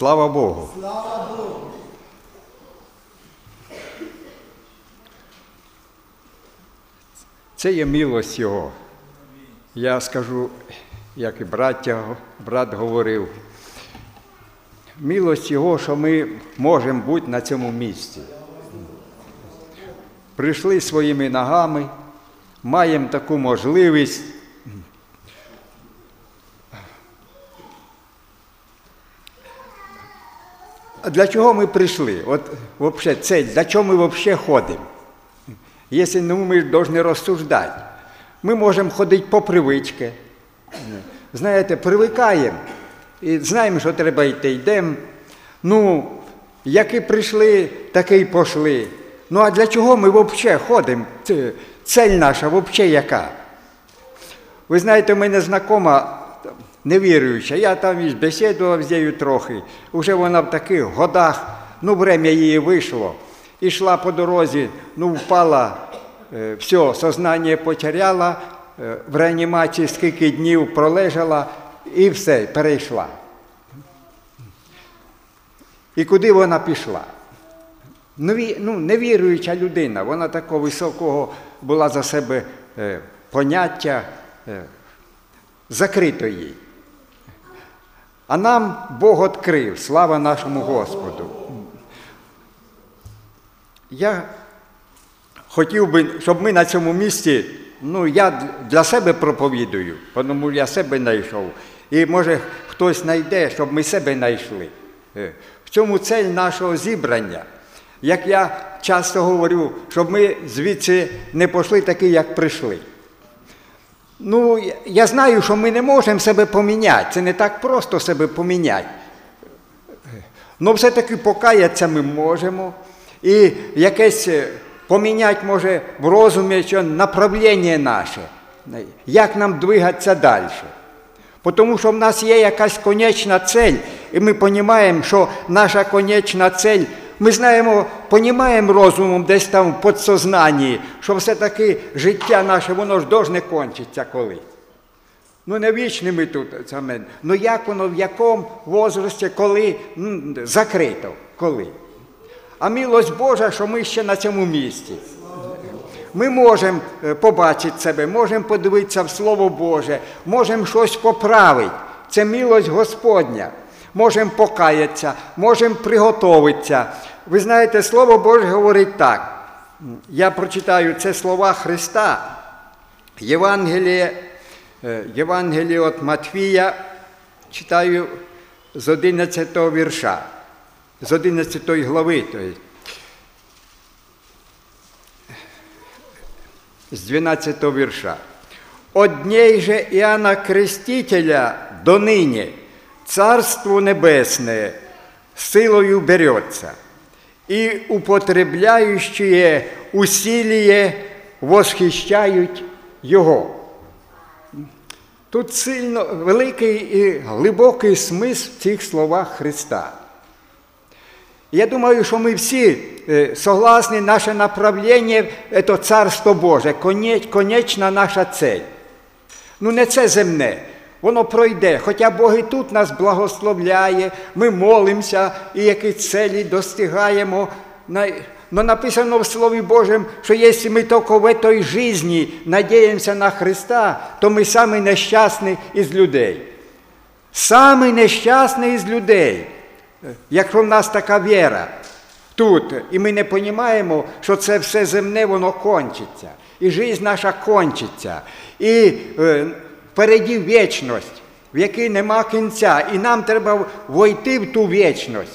Слава Богу! Слава Богу! Це є милость Його. Я скажу, як і брат говорив, милость Його, що ми можемо бути на цьому місці. Прийшли своїми ногами, маємо таку можливість. А для чого ми прийшли? От взагалі цель, для чого ми взагалі ходимо? Якщо ми повинні розсуждати. Ми можемо ходити по привичці. Знаєте, привикаємо і знаємо, що треба йти, йдемо. Ну, як і прийшли, так і пішли. Ну, а для чого ми взагалі ходимо? Цель наша взагалі яка? Ви знаєте, у мене знайома невіруюча, я там і бесідував з нею трохи. Уже вона в таких годах, время її вийшло. Ішла по дорозі, впала, все, сознання потеряла, в реанімації скільки днів пролежала і все, перейшла. І куди вона пішла? Невіруюча людина, вона такого високого була за себе поняття, закрито їй. А нам Бог відкрив, слава нашому Господу. Я хотів би, щоб ми на цьому місці, я для себе проповідую, тому я себе знайшов. І може хтось знайде, щоб ми себе знайшли. В цьому цель нашого зібрання. Як я часто говорю, щоб ми звідси не пішли такі, як прийшли. Я знаю, що ми не можемо себе поміняти. Це не так просто себе поміняти. Але все-таки покаятися ми можемо. І якесь поміняти може в розумі, що направлення наше. Як нам двигатися далі. Тому що в нас є якась конечна цель. І ми розуміємо, що наша конечна цель, ми знаємо, розуміємо розумом десь там в підсознанні, що все-таки життя наше, воно ж должне кончитися колись. Не вічні ми тут, як воно, в якому возрасті, коли, закрито, коли. А милость Божа, що ми ще на цьому місці. Ми можемо побачити себе, можемо подивитися в Слово Боже, можемо щось поправити. Це милость Господня. Можемо покаятися, можемо приготуватися. Ви знаєте, Слово Боже говорить так. Я прочитаю це слова Христа. Євангеліє від Матвія, читаю з 11 вірша, з 11 глави, з 12 вірша. «От дней же Иоанна Крестителя до ныне Царство Небесное силою берется, и употребляющие усилие восхищають Його». Тут сильно великий і глибокий смисл в цих словах Христа. Я думаю, що ми всі согласні, наше направлення – це Царство Боже, конечна наша цель. Не це земне, воно пройде, хоча Бог і тут нас благословляє, ми молимося і якісь цілі достигаємо. Но написано в Слові Божому, що якщо ми тільки в цій житті надіємося на Христа, то ми самі нещасні із людей. Самі нещасні із людей. Якщо в нас така віра тут, і ми не розуміємо, що це все земне, воно кончиться. І життя наша кончиться. І впереді вічність, в якій нема кінця. І нам треба войти в ту вічність.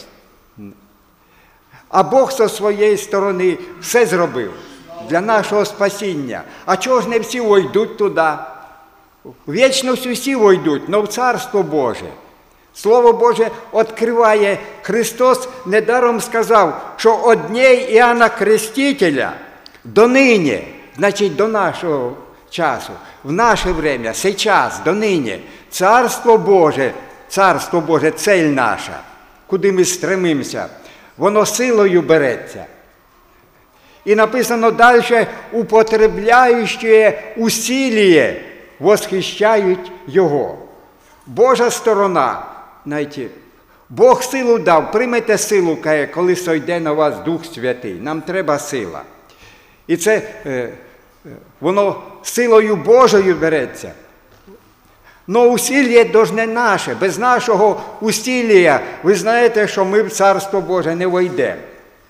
А Бог зі своєї сторони все зробив для нашого спасіння. А чого ж не всі войдуть туди? В вічність усі войдуть, але в Царство Боже. Слово Боже відкриває, Христос недаром сказав, що от дней Іоанна Крестителя до нині, значить до нашого часу, в наше время, сейчас, до нині, Царство Боже, цель наша, куди ми стремимося, воно силою береться. І написано далі, употребляючи усилие, восхищають Його. Божа сторона, знаєте, Бог силу дав, приймете силу, каже, коли сойде на вас Дух Святий. Нам треба сила. І це воно силою Божою береться. Но усілля должне наше. Без нашого усілля, ви знаєте, що ми в Царство Боже не войдемо.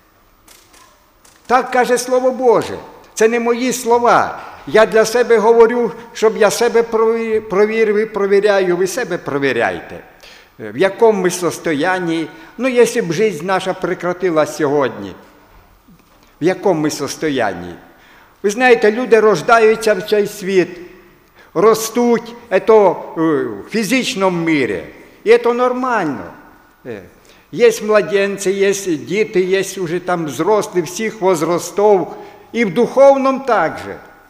Так каже Слово Боже. Це не мої слова. Я для себе говорю, щоб я себе провірив і провіряю, ви себе провіряйте. В якому ми состоянні, ну, якщо б життя наша прекратилась сьогодні, в якому ми состоянні? Ви знаєте, люди рождаються в цей світ, ростуть, це в фізичному мірі, і це нормально. Є младенці, є діти, є вже там взрослі, всіх возрастов, і в духовному також.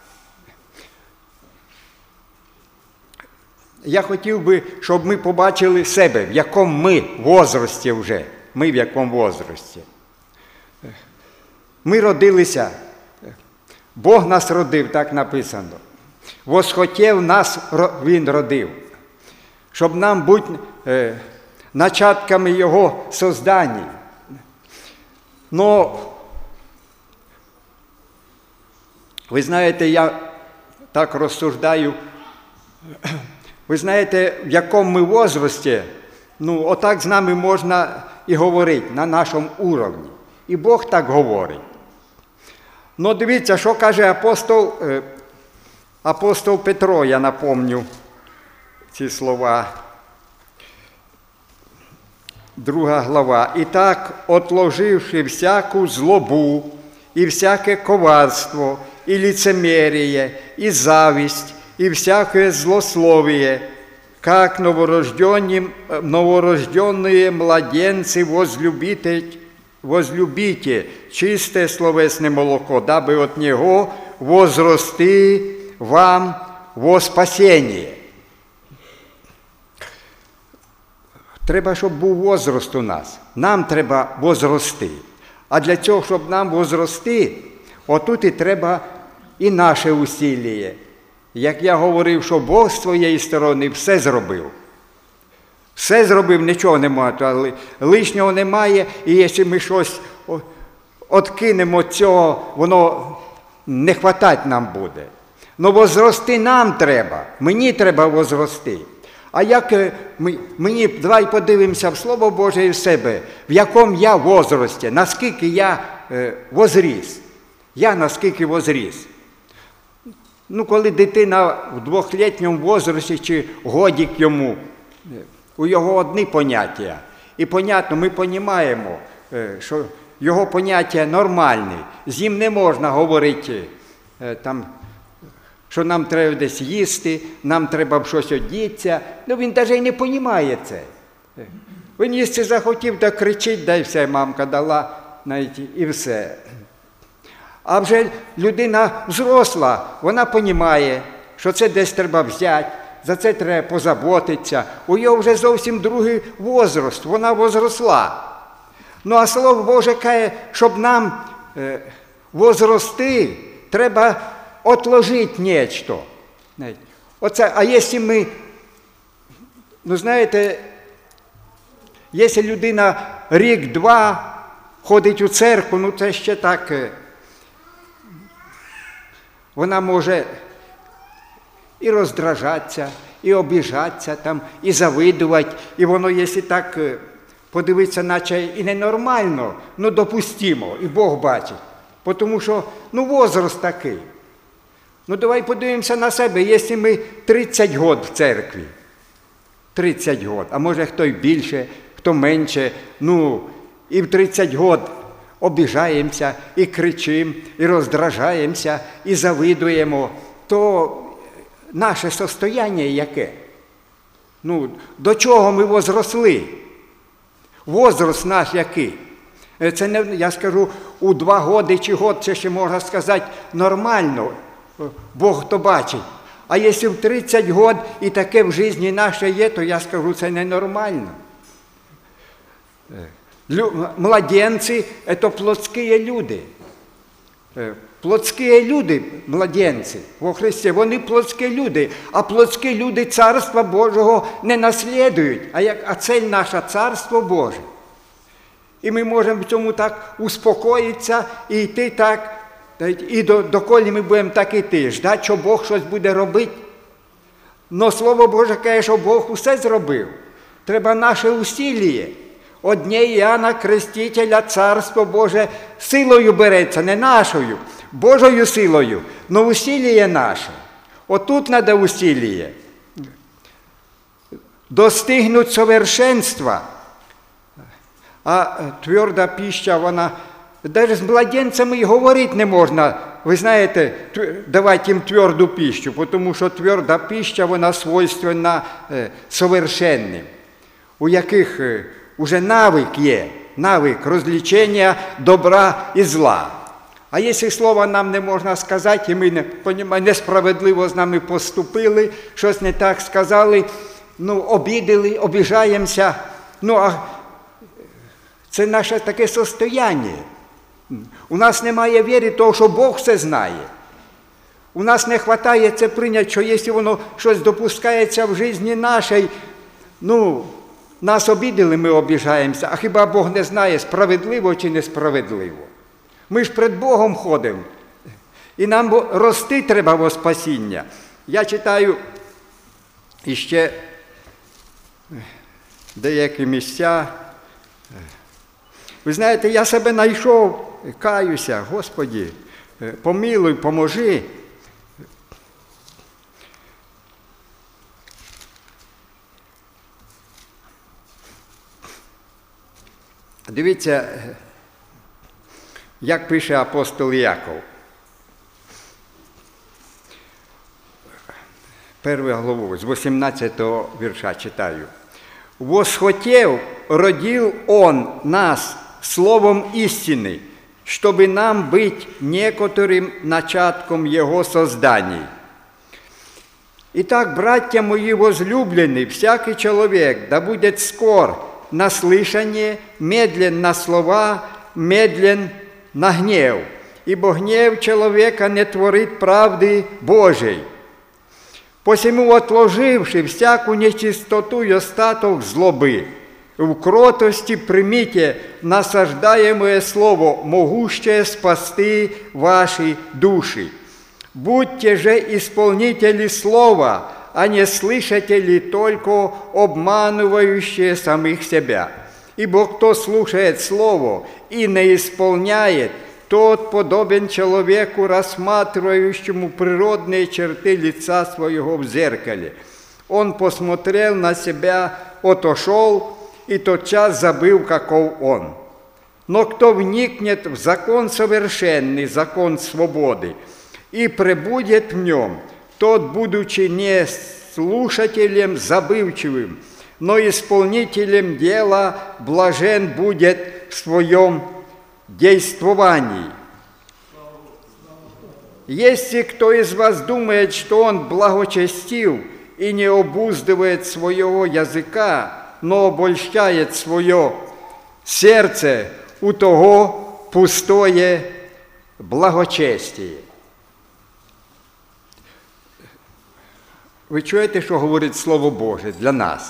Я хотів би, щоб ми побачили себе, в якому ми возрасті вже. Ми в якому возрасті. Ми родилися. Бог нас родив, так написано. Восхотів нас Він родив. Щоб нам бути начатками Його создання. Но, ви знаєте, я так розсуждаю, ви знаєте, в якому ми возрасті, ну, отак з нами можна і говорити на нашому уровні. І Бог так говорить. Ну, дивіться, що каже апостол Петро, я напомню ці слова. 2 глава. «І так, отложивши всяку злобу, і всяке коварство, і лицемерие, і зависть, и всякое злословие, как новорожденные младенцы возлюбите чистое словесное молоко, дабы от него возрасти вам во спасение». Треба, щоб був возраст у нас. Нам треба возрости. А для цього, щоб нам возрости, отут і треба і наше усілля. Як я говорив, що Бог з своєї сторони все зробив. Все зробив, нічого немає, лишнього немає, і якщо ми щось откинемо цього, воно не хватать нам буде. Но возрости нам треба, мені треба возрости. А як мені, давай подивимося в Слово Боже і в себе, в якому я возрасті, наскільки я возріс. Я наскільки возріс. Ну, коли дитина в 2-літньому возрасті чи годик йому, у його одні поняття. І, понятно, ми розуміємо, що його поняття нормальне. З ним не можна говорити, там, що нам треба десь їсти, нам треба щось одітися. Ну, він навіть і не розуміє це. Він їсти захотів, так кричить, дай все, мамка дала, навіть, і все. А вже людина взросла, вона розуміє, що це десь треба взяти, за це треба позаботитися. У його вже зовсім другий возраст, вона возросла. Ну, а Слово Боже каже, щоб нам возрости, треба отложити нечто. Оце, а якщо ми, ну, знаєте, якщо людина рік-два ходить у церкву, ну, це ще так, вона може і роздражатися, і обіжатися, там, і завидувати. І воно, якщо так подивитися, наче і ненормально, ну допустимо, і Бог бачить. Тому що, ну, возраст такий. Ну, давай подивимося на себе, якщо ми 30 років в церкві, 30 років, а може хто й більше, хто менше, ну, і в 30 років обіжаємося, і кричимо, і роздражаємося, і завидуємо, то наше состояння яке? Ну, до чого ми возросли? Возраст наш який? Це не, я скажу, у 2 роки чи год, це ще можна сказати нормально, Бог то бачить. А якщо в 30 років і таке в житті наше є, то я скажу, це ненормально. Младенці – це плотські люди. Плотські люди, младенці во Христі, вони плотські люди, а плотські люди Царства Божого не наслідують, а цель наша Царство Боже. І ми можемо в цьому так успокоїтися і йти так, і доколи ми будемо так йти, ждати, що Бог щось буде робити. Но Слово Боже каже, що Бог усе зробив. Треба наше усілля. Одне Іоанна Крестителя Царство Боже силою береться, не нашою, Божою силою, но усілля наше. Отут треба усілля. Достигнуть совершенства. А тверда пища, вона, навіть з младенцями й говорити не можна. Ви знаєте, давати їм тверду пищу, тому що тверда пища, вона свойственна совершенним, у яких уже навик є, навик розлічення добра і зла. А якщо слова нам не можна сказати, і ми несправедливо з нами поступили, щось не так сказали, обідали, обіжаємося, це наше таке состояння. У нас немає віри того, що Бог все знає. У нас не вистачає це прийняти, що якщо воно щось допускається в житті нашій, нас обідали, ми обіжаємося, а хіба Бог не знає, справедливо чи несправедливо? Ми ж перед Богом ходимо, і нам рости треба во спасіння. Я читаю іще деякі місця. Ви знаєте, я себе знайшов, каюся, Господи, помилуй, поможи. Дивіться, як пише апостол Яков. 1 главу, з 18-го вірша читаю. «Восхотев, родил Он нас словом истины, чтобы нам быть некоторым начатком Его созданий. Итак, братья мои возлюбленные, всякий человек да будет скор на слышание, медлен на слова, медлен на гнев, ибо гнев человека не творит правды Божией. Посему, отложивши всяку нечистоту и остаток злобы, в кротости примите насаждаемое слово, могущее спасти ваши души. Будьте же исполнители слова, а не слышатели только обманывающие самих себя. Ибо кто слушает слово и не исполняет, тот подобен человеку, рассматривающему природные черты лица своего в зеркале. Он посмотрел на себя, отошел, и тотчас забыл, каков он. Но кто вникнет в закон совершенный, закон свободы, и пребудет в нем, тот, будучи не слушателем забывчивым, но исполнителем дела, блажен будет в своем действовании. Если кто из вас думает, что он благочестив и не обуздывает своего языка, но обольщает свое сердце, у того пустое благочестие». Ви чуєте, що говорить Слово Боже для нас?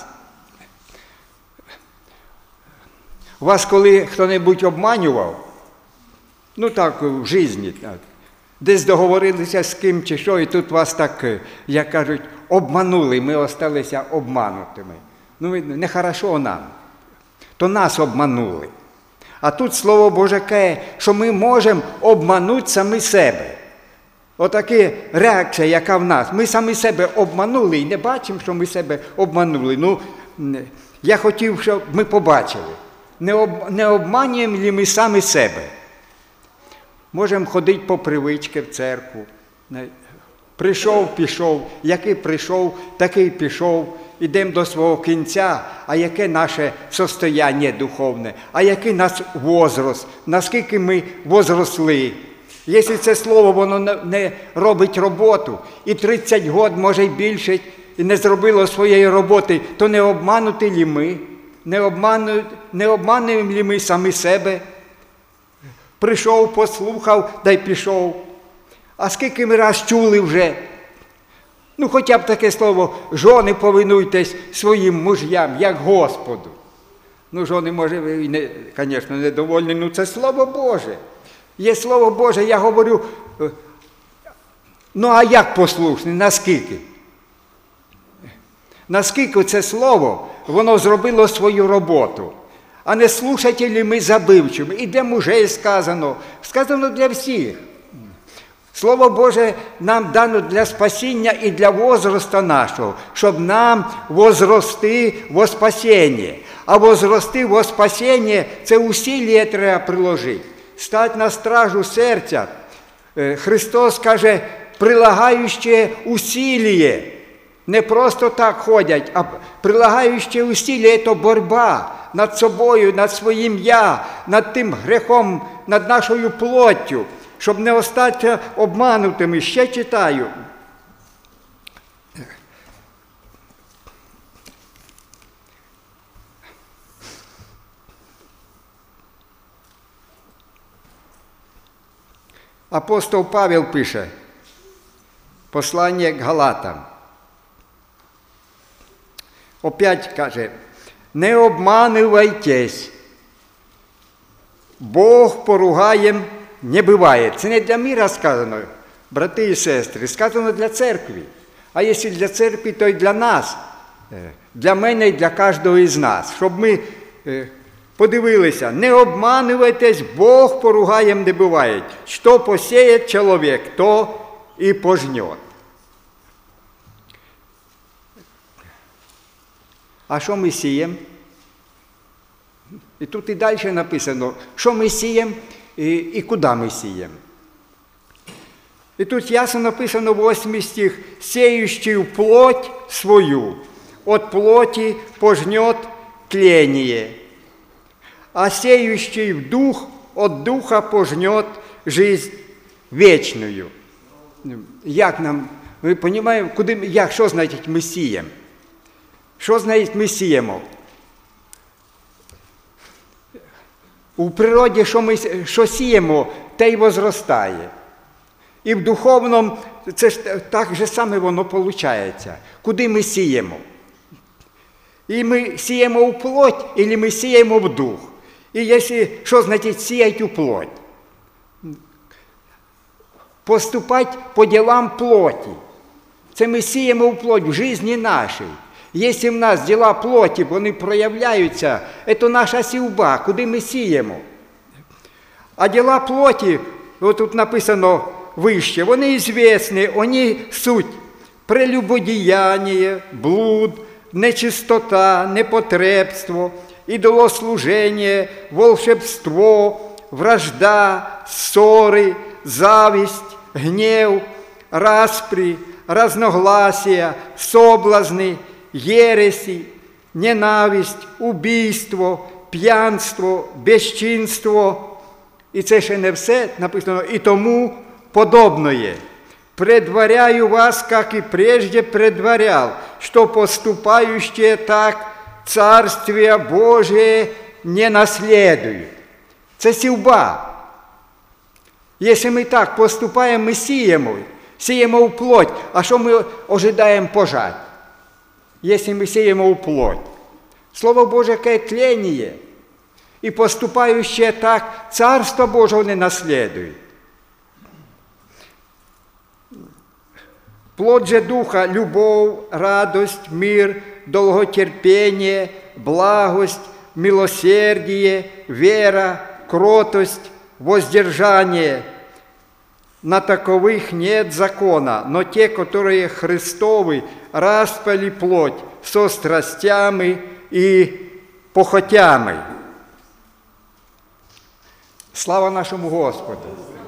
Вас коли хто-небудь обманював, так, в житті, так, десь договорилися з ким чи що, і тут вас так, як кажуть, обманули, ми осталися обманутими. Нехорошо нам, то нас обманули. А тут Слово Боже каже, що ми можемо обманути самі себе. Отака реакція, яка в нас. Ми самі себе обманули і не бачимо, що ми себе обманули. Я хотів, щоб ми побачили. Не обманюємо ли ми самі себе? Можемо ходити по привичці в церкву. Прийшов, пішов. Який прийшов, такий пішов. Ідемо до свого кінця. А яке наше состояння духовне? А який наш возраст? Наскільки ми возросли? Якщо це слово, воно не робить роботу, і 30 років, може й більше, і не зробило своєї роботи, то не обманути ли ми? Не обмануємо ли ми самі себе? Прийшов, послухав, да й пішов. А скільки ми раз чули вже, ну хоча б таке слово, жони повинуйтесь своїм муж'ям, як Господу. Ну, жони, може, звісно, недовольні, ну це Слово Боже. Є Слово Боже, я говорю, ну а як послушний, наскільки? Наскільки це Слово, воно зробило свою роботу. А не слушателі ми забивчими. І для мужей сказано, сказано для всіх. Слово Боже нам дано для спасіння і для возросту нашого, щоб нам возрости во спасіння. А возрости во спасіння – це усилля треба приложити. Стать на стражу серця. Христос каже, прилагаючи усилля. Не просто так ходять, а прилагаючи усилля – це боротьба над собою, над своїм «я», над тим грехом, над нашою плоттю, щоб не остатися обманутими. Ще читаю. Апостол Павел пише, послання к Галатам. Опять каже, не обманывайтесь, Бог поругаєм не буває. Це не для міра сказано, брати і сестри, сказано для церкви. А якщо для церкви, то й для нас, для мене і для кожного із нас. Щоб ми подивилися, не обманывайтесь, Бог поругаєм не буває. Що посіє чоловік, то і пожнет. А що ми сіємо? І тут і далі написано, що ми сіємо і куди ми сіємо. І тут ясно написано 8 стих, «Сеющий в плоть свою, от плоти пожнет тление, а сеющий в дух, от духа пожнет жизнь вечную». Як нам, ми розуміємо, що значить ми сіємо? Що значить ми сіємо? У природі, що сіємо, те й возростає. І в духовному це ж так же саме воно виходить. Куди ми сіємо? І ми сіємо у плоть, або ми сіємо в дух. І якщо, що значить сіять у плоть? Поступати по ділам плоті. Це ми сіємо у плоть в житті нашій. Якщо в нас діла плоті, вони проявляються, це наша сівба, куди ми сіємо. А діла плоті, тут написано вище, вони ізвісні, вони суть прелюбодіяння, блуд, нечистота, непотребство, ідолослуження, волшебство, вражда, ссори, зависть, гнев, распри, разногласия, соблазни, єресі, ненависть, убійство, п'янство, безчинство. І це ще не все написано, і тому подобное. Предваряю вас, как и прежде предварял, что поступающие так Царствие Божие не наследуют. Це сівба. Якщо ми так поступаємо, ми сіємо в плоть. А що ми ожидаємо пожати? Якщо ми сіємо в плоть. Слово Боже каже тление. И поступающие так Царство Божие не наследуют. Плод же Духа – любовь, радость, мир, долготерпение, благость, милосердие, вера, кротость, воздержание. На таковых нет закона, но те, которые Христовы, распяли плоть со страстями и похотями. Слава нашому Господу!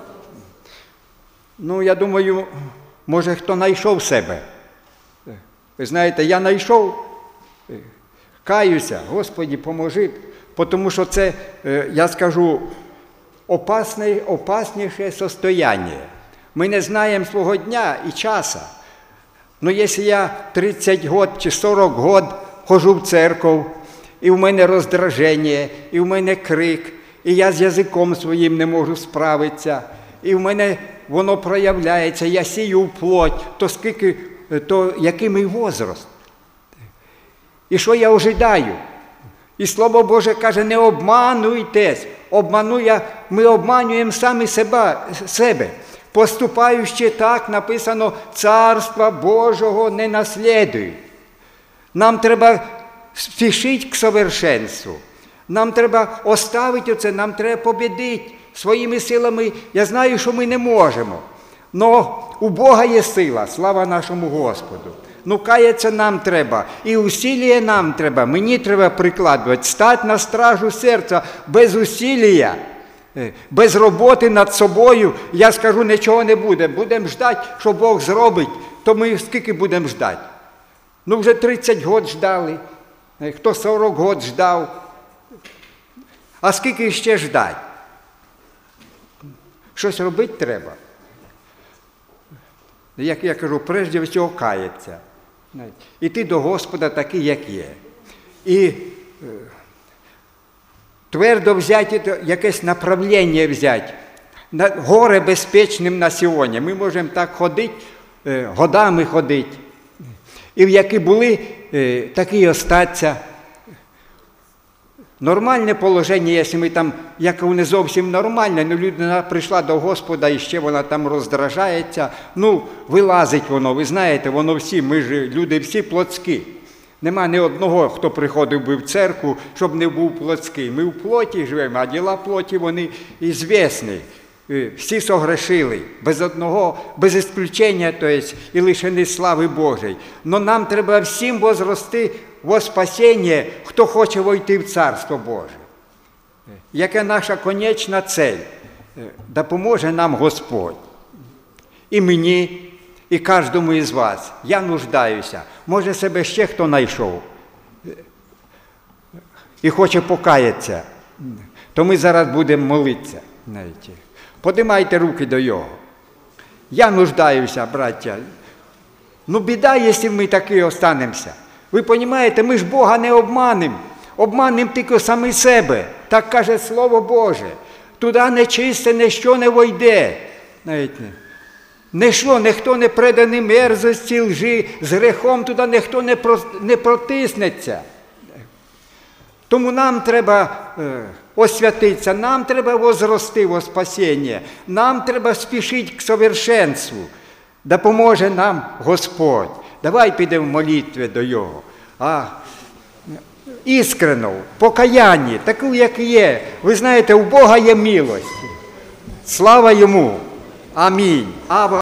Ну, я думаю, може, хто знайшов себе. Ви знаєте, я знайшов, каюся, Господи, поможи, тому що це, я скажу, опасніше состояние. Ми не знаємо свого дня і часу. Ну, якщо я 30 років чи 40 років хожу в церкву, і в мене роздраження, і в мене крик, і я з язиком своїм не можу справитися, І в мене воно проявляється, я сію в плоть, то який мій возраст. І що я ожидаю? І Слово Боже каже, не обмануйтесь. Ми обманюємо самі себе. Поступаючи так, написано, Царства Божого не наслідують. Нам треба спішити к совершенству. Нам треба оставити оце, нам треба побідити своїми силами. Я знаю, що ми не можемо. Но у Бога є сила, слава нашому Господу. Ну, каяться нам треба, і усілля нам треба, мені треба прикладувати, стати на стражу серця без усілля, без роботи над собою, я скажу, нічого не буде. Будемо ждати, що Бог зробить, то ми скільки будемо ждати? Ну, вже 30 років ждали, хто 40 років ждав. А скільки ще ждати? Щось робити треба. Як я кажу, прежде всього кається. Іти до Господа такий, як є. І твердо взяти, якесь направлення взяти. Горе безпечним на сьогодні. Ми можемо так ходити, годами ходити. І в які були, такі й остаться. Нормальне положення, якщо ми там, як не зовсім нормальне, ну людина прийшла до Господа і ще вона там роздражається, ну вилазить воно, ви знаєте, воно всі, ми ж люди всі плотські. Нема ні одного, хто приходив би в церкву, щоб не був плотський. Ми в плоті живемо, а діла плоті вони ізвісні. Всі согрешили, без ісключення, то есть, і лишені слави Божої. Но нам треба всім возрости во спасіння, хто хоче войти в Царство Боже. Яка наша конечна цель? Допоможе нам Господь. І мені, і кожному із вас. Я нуждаюся. Може себе ще хто знайшов і хоче покаятися, то ми зараз будемо молитися. Подимайте руки до його. Я нуждаюся, браття. Ну, біда, якщо ми такі останемося. Ви розумієте, ми ж Бога не обманемо. Обманемо тільки самі себе. Так каже Слово Боже. Туди нечисте, ніщо не войде. Ніхто не преданий мерзості, лжи, з грехом туди ніхто не протиснеться. Тому нам треба освятитися, нам треба возрости во спасіння, нам треба спішити к совершенству. Допоможе нам Господь. Давай підемо в молитві до Його. Іскренно, покаянні, таку, як є. Ви знаєте, у Бога є милость. Слава Йому. Амінь.